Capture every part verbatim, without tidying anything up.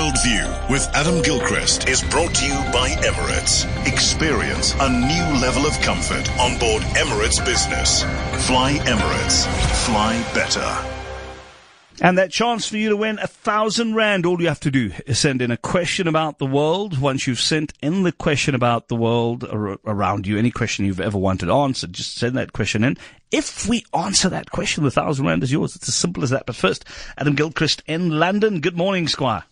Worldview with Adam Gilchrist is brought to you by Emirates. Experience a new level of comfort on board Emirates Business. Fly Emirates. Fly better. And that chance for you to win a thousand rand. All you have to do is send in a question about the world. Once you've sent in the question about the world ar- around you, any question you've ever wanted answered, just send that question in. If we answer that question, the thousand rand is yours. It's as simple as that. But first, Adam Gilchrist in London. Good morning, Squire.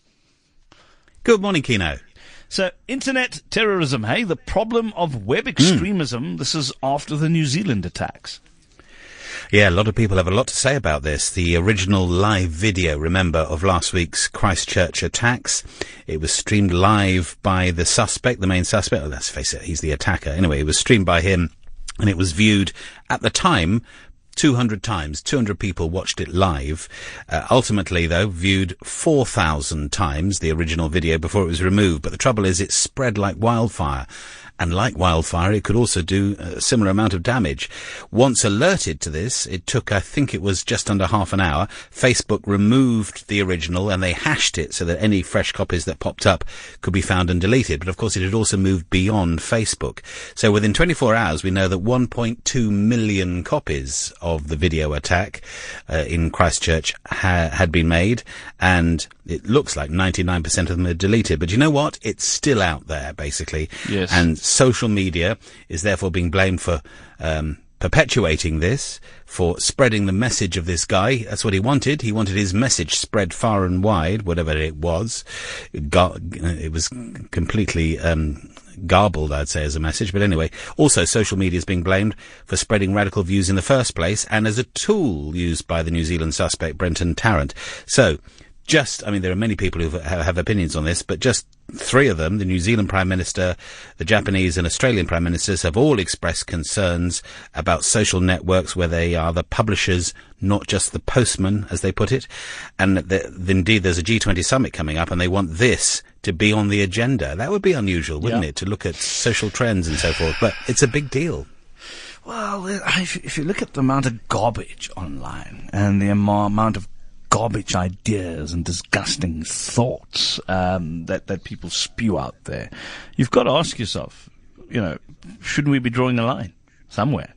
Good morning, Kino. So, internet terrorism, hey? The problem of web extremism. Mm. This is after the New Zealand attacks. Yeah, a lot of people have a lot to say about this. The original live video, remember, of last week's Christchurch attacks. It was streamed live by the suspect, the main suspect. Oh, let's face it, he's the attacker. Anyway, it was streamed by him, and it was viewed at the time two hundred times. two hundred people watched it live. Uh, ultimately, though, viewed four thousand times the original video before it was removed. But the trouble is, it spread like wildfire. And like wildfire, it could also do a similar amount of damage. Once alerted to this, it took, I think it was just under half an hour, Facebook removed the original and they hashed it so that any fresh copies that popped up could be found and deleted. But of course, it had also moved beyond Facebook. So within twenty-four hours, we know that one point two million copies of the video attack uh, in Christchurch ha- had been made, and it looks like ninety-nine percent of them are deleted. But you know what? It's still out there, basically. Yes. And social media is therefore being blamed for um, perpetuating this, for spreading the message of this guy. That's what he wanted. He wanted his message spread far and wide, whatever it was. It, got, it was completely um, garbled, I'd say, as a message. But anyway, also social media is being blamed for spreading radical views in the first place and as a tool used by the New Zealand suspect, Brenton Tarrant. So, Just, I mean, there are many people who have opinions on this, but just three of them, the New Zealand Prime Minister, the Japanese and Australian Prime Ministers, have all expressed concerns about social networks where they are the publishers, not just the postman, as they put it. And the, indeed, there's a G twenty summit coming up, and they want this to be on the agenda. That would be unusual, wouldn't yeah. it, to look at social trends and so forth? But it's a big deal. Well, if you look at the amount of garbage online and the amount of garbage ideas and disgusting thoughts um, that, that people spew out there, you've got to ask yourself, you know, shouldn't we be drawing a line somewhere?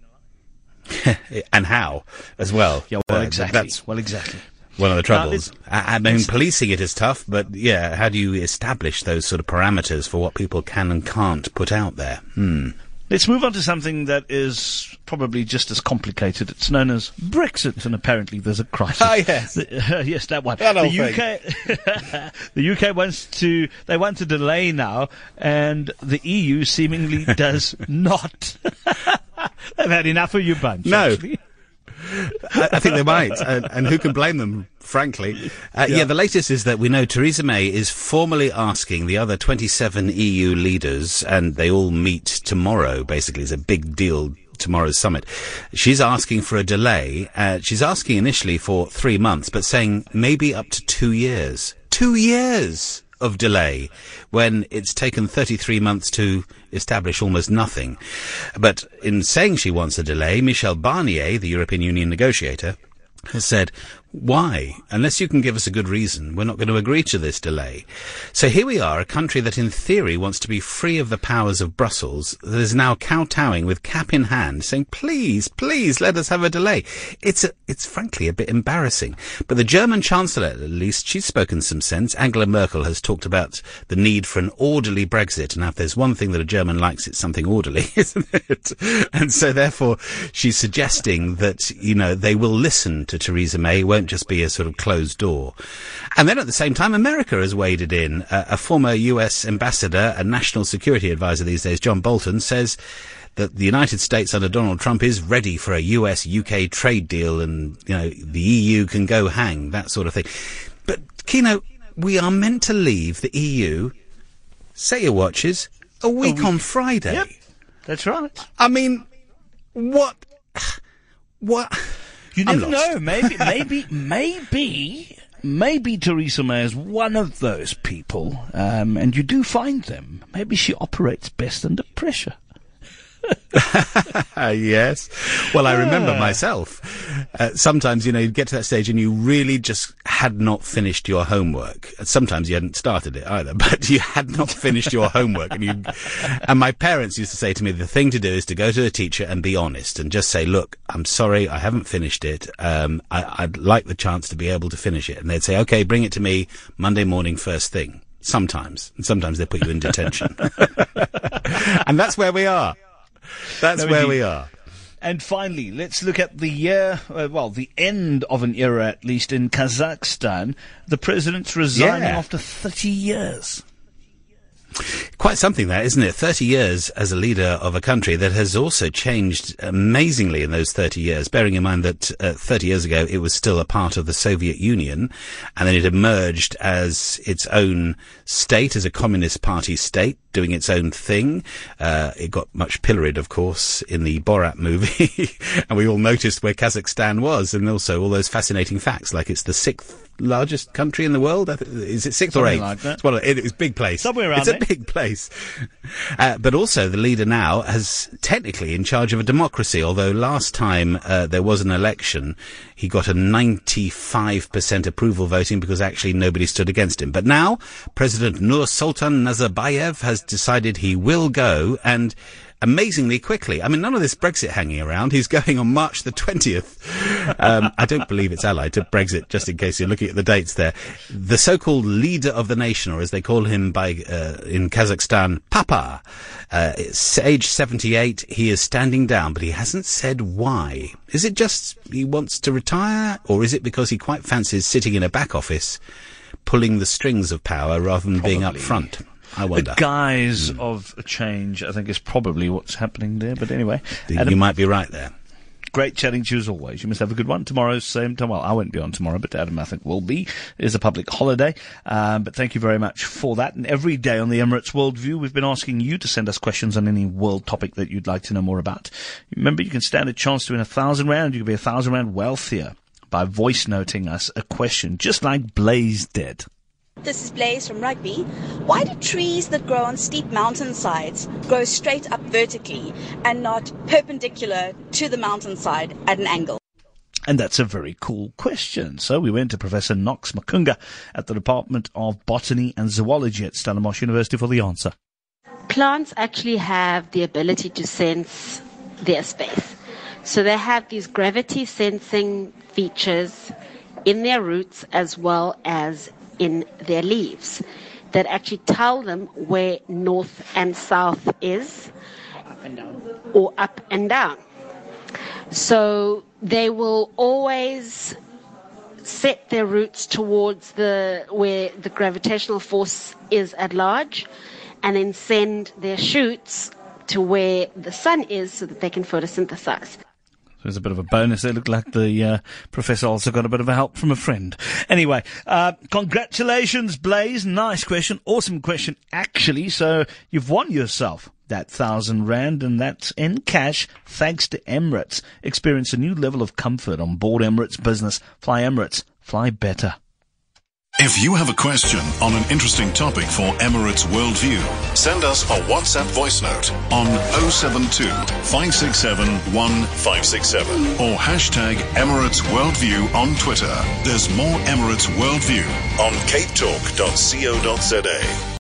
And how, as well? Yeah, well, uh, exactly. That's well, exactly. One of the troubles. Now, I, I mean, policing it is tough, but yeah, how do you establish those sort of parameters for what people can and can't put out there? Hmm. Let's move on to something that is probably just as complicated. It's known as Brexit, and apparently there's a crisis. Oh, yes. The, uh, yes, that one. That the U K, the U K wants to, they want to delay now, and the E U seemingly does not. They've had enough of you bunch, no. actually. I, I think they might, and, and who can blame them, frankly. Uh, yeah. yeah, the latest is that we know Theresa May is formally asking the other twenty-seven E U leaders, and they all meet tomorrow, basically. It's a big deal, tomorrow's summit. She's asking for a delay. Uh, she's asking initially for three months, but saying maybe up to two years. Two years of delay, when it's taken thirty-three months to establish almost nothing. But in saying she wants a delay, Michel Barnier, the European Union negotiator, has said, why? Unless you can give us a good reason, we're not going to agree to this delay. So here we are, a country that in theory wants to be free of the powers of Brussels, that is now kowtowing with cap in hand, saying, please, please, let us have a delay. It's a, it's frankly a bit embarrassing. But the German Chancellor, at least, she's spoken some sense. Angela Merkel has talked about the need for an orderly Brexit. Now, if there's one thing that a German likes, it's something orderly, isn't it? And so therefore, she's suggesting that, you know, they will listen to Theresa May, won't just be a sort of closed door. And then at the same time, America has waded in. Uh, a former U S ambassador, a national security advisor these days, John Bolton, says that the United States under Donald Trump is ready for a U S U K trade deal, and, you know, the E U can go hang, that sort of thing. But, Kino, we are meant to leave the E U, set your watches, a week, a week. on Friday. Yep, that's right. I mean, what... What... You never know. Maybe, maybe, maybe, maybe Theresa May is one of those people, um, and you do find them. Maybe she operates best under pressure. Yes. Well, I remember myself. Uh, sometimes, you know, you get to that stage and you really just had not finished your homework. Sometimes you hadn't started it either, but you had not finished your homework. And you, and my parents used to say to me, the thing to do is to go to the teacher and be honest and just say, look, I'm sorry, I haven't finished it. Um, I, I'd like the chance to be able to finish it. And they'd say, okay, bring it to me Monday morning first thing. Sometimes. And sometimes they put you in detention. And that's where we are. That's No, where indeed. we are. And finally, let's look at the year, uh, well, the end of an era, at least in Kazakhstan. The president's resigning Yeah. after thirty years. Quite something that, isn't it? thirty years as a leader of a country that has also changed amazingly in those thirty years, bearing in mind that uh, thirty years ago it was still a part of the Soviet Union, and then it emerged as its own state, as a communist party state, doing its own thing. Uh, it got much pilloried, of course, in the Borat movie, and we all noticed where Kazakhstan was, and also all those fascinating facts, like it's the sixth largest country in the world. I th- is it sixth or Something eighth? like that. It's one of, it, it's a big place. Somewhere around It's a there. big place. Uh, but also the leader now has technically in charge of a democracy, although last time uh, there was an election, he got a ninety-five percent approval voting because actually nobody stood against him. But now President Nursultan Nazarbayev has decided he will go, and amazingly quickly. I mean, none of this Brexit hanging around. He's going on March the twentieth. Um, I don't believe it's allied to Brexit, just in case you're looking at the dates there. The so-called leader of the nation, or as they call him by uh, in Kazakhstan, Papa, uh, it's age seventy-eight. He is standing down, but he hasn't said why. Is it just he wants to retire, or is it because he quite fancies sitting in a back office, pulling the strings of power rather than being up Probably. front? I The wonder. guise of a change, I think, is probably what's happening there. But anyway, You Adam, might be right there. great chatting to you as always. You must have a good one. Tomorrow, same time. Well, I won't be on tomorrow, but Adam, I think, will be. It is a public holiday. Um, but thank you very much for that. And every day on the Emirates Worldview, we've been asking you to send us questions on any world topic that you'd like to know more about. Remember, you can stand a chance to win a thousand rand. You can be a thousand rand wealthier by voice noting us a question, just like Blaze did. This is Blaze from Rugby. Why do trees that grow on steep mountainsides grow straight up vertically and not perpendicular to the mountainside at an angle? And that's a very cool question. So we went to Professor Knox Makunga at the Department of Botany and Zoology at Stellenbosch University for the answer. Plants actually have the ability to sense their space. So they have these gravity sensing features in their roots as well as in their leaves that actually tell them where north and south is, up and down, or up and down. So they will always set their roots towards the where the gravitational force is at large, and then send their shoots to where the sun is so that they can photosynthesize. There's a bit of a bonus. It looked like the uh, professor also got a bit of a help from a friend. Anyway, uh, congratulations, Blaze. Nice question. Awesome question, actually. So you've won yourself that thousand rand, and that's in cash thanks to Emirates. Experience a new level of comfort on board Emirates Business. Fly Emirates. Fly better. If you have a question on an interesting topic for Emirates Worldview, send us a WhatsApp voice note on oh seven two, five six seven, one five six seven or hashtag Emirates Worldview on Twitter. There's more Emirates Worldview on cape talk dot co dot za.